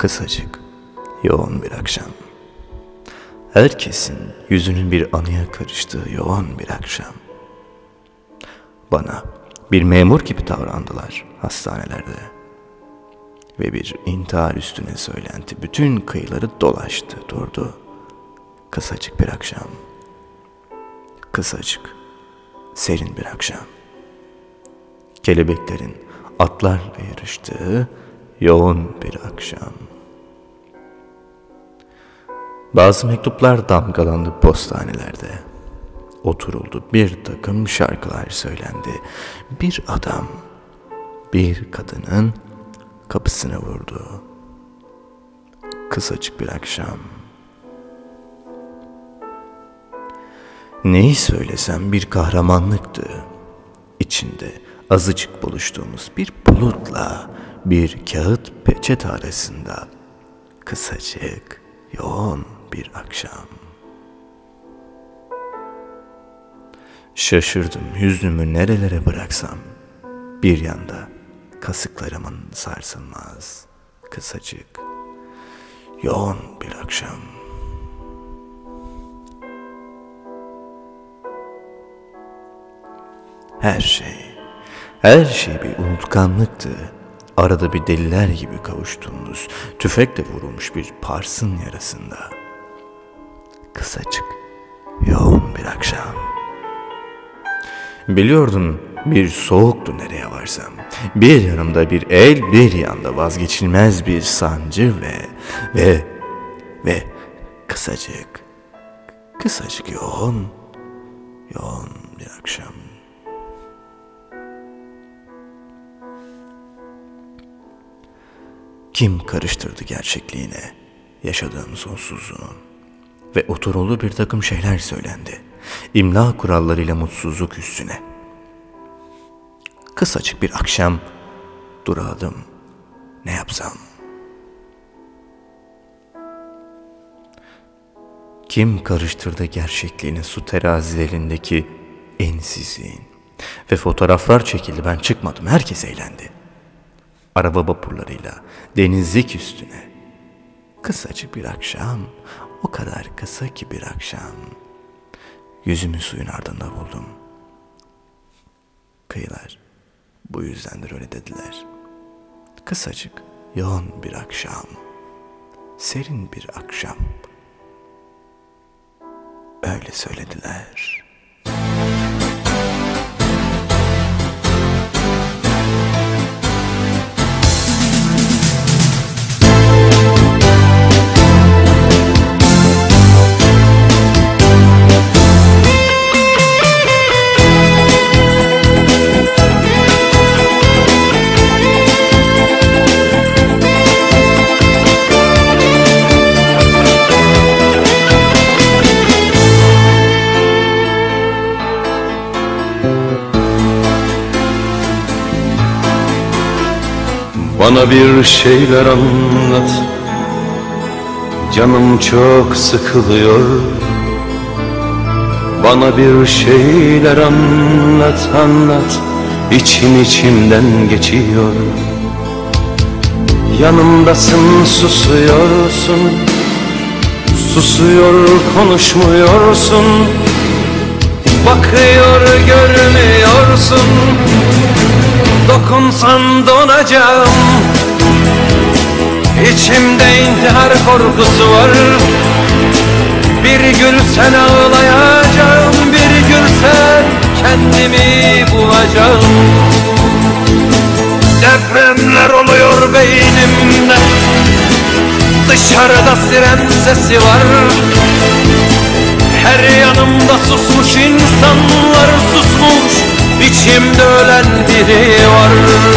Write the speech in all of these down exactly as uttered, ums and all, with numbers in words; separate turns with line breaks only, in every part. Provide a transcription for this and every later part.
Kısacık, yoğun bir akşam. Herkesin yüzünün bir anıya karıştığı yoğun bir akşam. Bana bir memur gibi davrandılar hastanelerde. Ve bir intihar üstüne söylenti bütün kıyıları dolaştı durdu. Kısacık bir akşam. Kısacık, serin bir akşam. Kelebeklerin atlarla yarıştığı yoğun bir akşam. Bazı mektuplar damgalandı postanelerde. Oturuldu, bir takım şarkılar söylendi. Bir adam bir kadının kapısına vurdu. Kısacık bir akşam. Neyi söylesem bir kahramanlıktı. İçinde azıcık buluştuğumuz bir bulutla bir kağıt peçete arasında kısacık, yoğun bir akşam. Şaşırdım yüzümü nerelere bıraksam. Bir yanda kasıklarımın sarsılmaz, kısacık, yoğun bir akşam. Her şey, her şey bir unutkanlıktı. Arada bir deliler gibi kavuştuğumuz, tüfekle vurulmuş bir parsın yarasında. Kısacık, yoğun bir akşam. Biliyordum bir soğuktu nereye varsam. Bir yanımda bir el, bir yanda vazgeçilmez bir sancı ve ve ve kısacık, kısacık yoğun, yoğun bir akşam. Kim karıştırdı gerçekliğine yaşadığım sonsuzluğu? Ve oturuldu bir takım şeyler söylendi. İmla kurallarıyla mutsuzluk üstüne. Kısacık bir akşam duradım. Ne yapsam? Kim karıştırdı gerçekliğine su terazilerindeki ensizliğin? Ve fotoğraflar çekildi, ben çıkmadım, herkes eğlendi. Araba vapurlarıyla denizlik üstüne. Kısacık bir akşam, o kadar kısa ki bir akşam. Yüzümü suyun ardında buldum. Kıyılar bu yüzdendir öyle dediler. Kısacık, yoğun bir akşam. Serin bir akşam. Öyle söylediler.
Bana bir şeyler anlat, canım çok sıkılıyor. Bana bir şeyler anlat, anlat, içim içimden geçiyor. Yanımdasın, susuyorsun, susuyor konuşmuyorsun. Bakıyor görmüyorsun, dokunsan donacağım. İçimde intihar korkusu var. Bir gün sen ağlayacağım, bir gün sen kendimi bulacağım. Depremler oluyor beynimde, dışarıda siren sesi var. Her yanımda susmuş insanlar, susmuş, İçimde ölen biri var.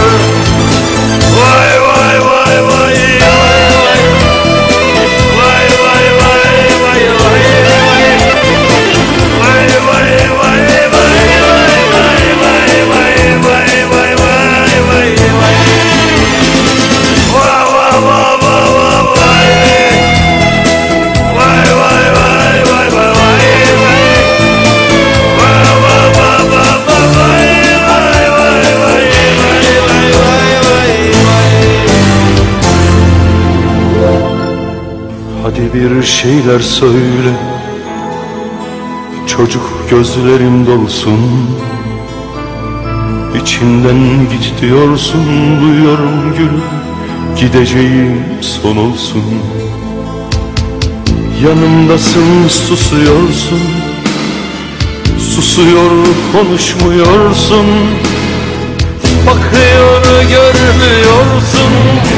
Vay vay vay vay vay. Vay vay vay vay vay vay. Vay vay vay vay vay vay vay vay vay vay vay vay vay. Vay vay vay vay vay. Vay vay vay vay vay vay. Vay vay vay vay vay.
şeyler söyle, çocuk gözlerim dolsun. İçimden git diyorsun, duyuyorum gülüm, gideceğim son olsun. Yanımdasın, susuyorsun, susuyor konuşmuyorsun. Bakıyor görmüyorsun,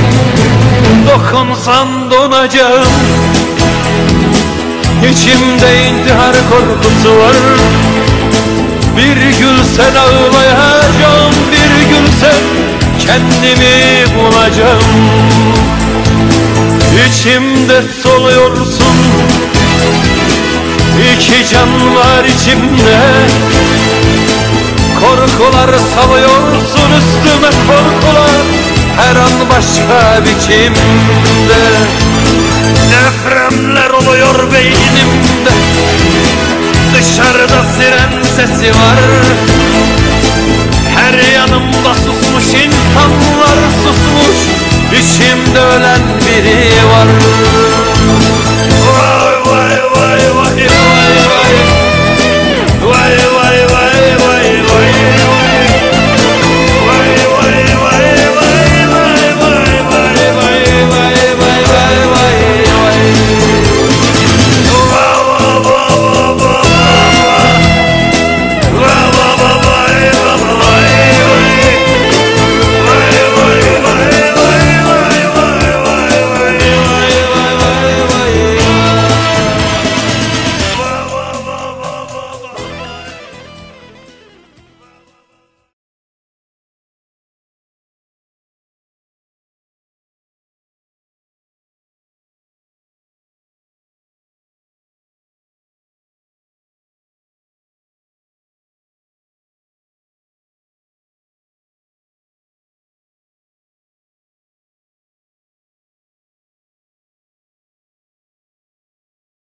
dokunsan donacağım. İçimde intihar korkusu var. Bir gülsen ağlayacağım, bir gülsen kendimi bulacağım. İçimde soluyorsun, iki can var içimde. Korkular salıyorsun üstüme, korkular her an başka biçimde. Depremler oluyor beynimde, dışarıda siren sesi var. Her yanımda susmuş insanlar, susmuş, içimde ölen biri var. Vay vay vay vay vay.